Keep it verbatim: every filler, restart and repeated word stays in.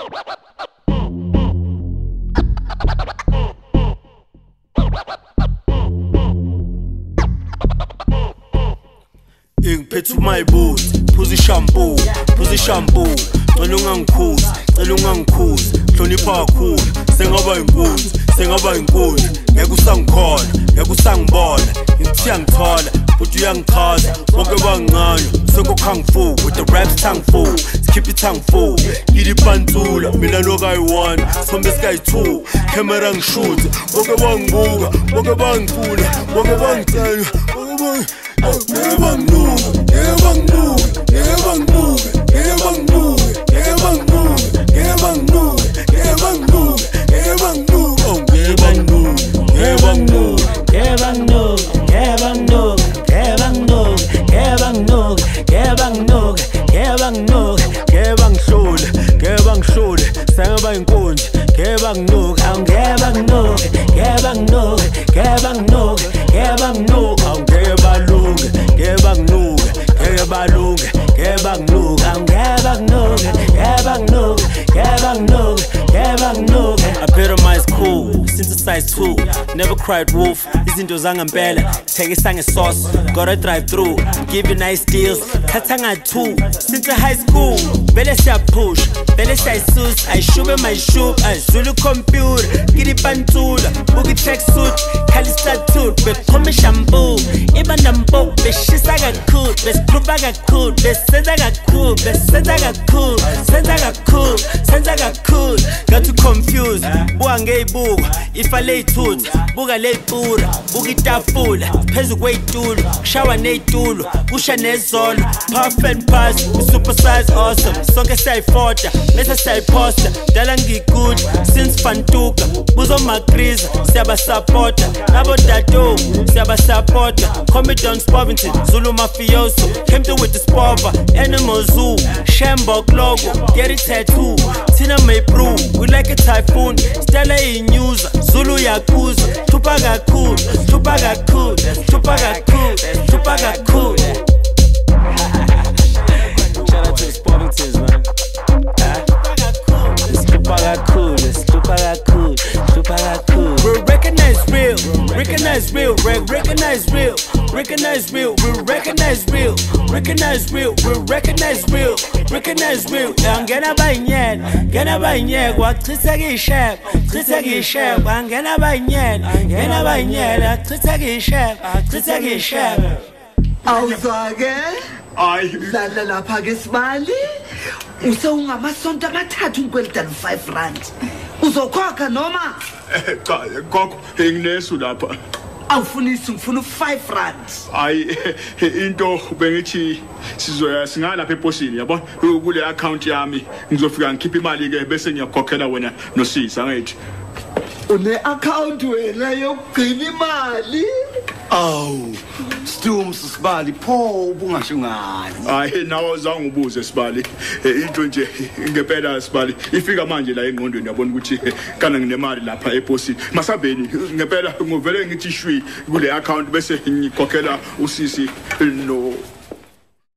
Ingiphethe umayibuthi phuza ishampoo phuza ishampoo cela ungangikhuzi cela ungangikhuzi hlonipha kakhulu sengaba inkunzi sengaba inkunzi ngeke usangikhola ngeke usangibona ngithiya ngithola but uyangichaza bonke bangincane sokokhangifu with the raps tongue full keep it tongue full ngidi pantula mina lokayi-one sombe sikayi-two camera ngishoot bonke bangibuka bonke bangifuna bonke bangicela bonke Ngeke bangibuke, ngeke bangibuke, ngeke bangibuke, ngeke bangibuke, ngeke bangibuke, ngeke bangibuke, ngeke bangibuke, ngeke bangibuke, oh ngeke bangibuke, ngeke bangibuke, ngeke bangibuke, ngeke bangibuke, ngeke bangibuke, ngeke bangibuke, ngeke bangibuke, ngeke bangibuke, ngeke bangihlule, ngeke bangihlule, sengaba inkunzi, ngeke bangibuke, awu ngeke bangibuke, ngeke bangibuke, ngeke bangibuke, ngeke bangibuke, awu ngeke balunge, ngeke bangibuke, ngeke balunge, ngeke bangibuke, awu ngeke bangibuke, ngeke bangibuke, ngeke bangibuke, ngeke bangibuke. Epitomize cool, synthesize too, never cried wolf, izinto zangempela, thekisa ngesource, gotta drive through, give you nice deals, thatha nga-two, since high school, vele siyapush, vele siyayisusa, ayishube mayishube, ayizulu computer, ngidi pantula, buki tracksuit, khali statute, bekhome shampoo, ibanda mpo, beshisa kakhulu, besikhupha kakhulu, besenza kakhulu, besenza kakhulu, senza kakhulu, senza kakhulu, got too confused, buka ngeyibukwa, ifa leyithutha, buka leyipura, buka itafula, phezu kweyitulo, shawa neyitulo, kusha nezolo, puff and pass, super size awesome, sonke siyayifota, mese siyayiphosta, dala ngikude, since fantuka, buzo magriza, siyabasapota, nabo dado, siyabasapota, come down Spavington, Zulu mafioso, came through with the spova, animal zoo, Shambok logo, get it tattoo, Tina may brew, we like a typhoon, Stella in news, Zulu yakuza, Tupaga cool, Tupaga cool, Tupaga cool, Tupaga cool. Shout out to the Spavingtons, man. It's Tupaga cool, it's Tupaga cool, Tupaga cool. We recognize real, recognize real, recognize real, recognize real, we recognize real, recognize real, we recognize real, recognize real. Angena bayinyela, ngena bayinyela, wachitha kishep, chitha kishep, angena bayinyela, ngena bayinyela, chitha kishep, chitha kishep. Awuzake? Hayi, dlala lapha ke Sibali. Usewungamasonto amathathu ngikwelita five rand. Uzokhokha noma? cha gogo nginesu lapha. Awufunisi ngifuna five rand. Hayi into bengithi sizoya singala lapha eposini yabona kule account yami ngizofika ngikhipha imali ke bese ngiyakhokhela wena noSisa ngithi. Une account wena yokugcina imali? Awu Stum Sibali pho ubungasho ngani? Hayi nawo uzange ubuze Sibali into nje ngempela Sibali ifika manje la engqondweni yabona ukuthi kana nginemali lapha eposini masabeni ngempela ngovele ngithi shwi kule account bese ngikhokhela uSisi no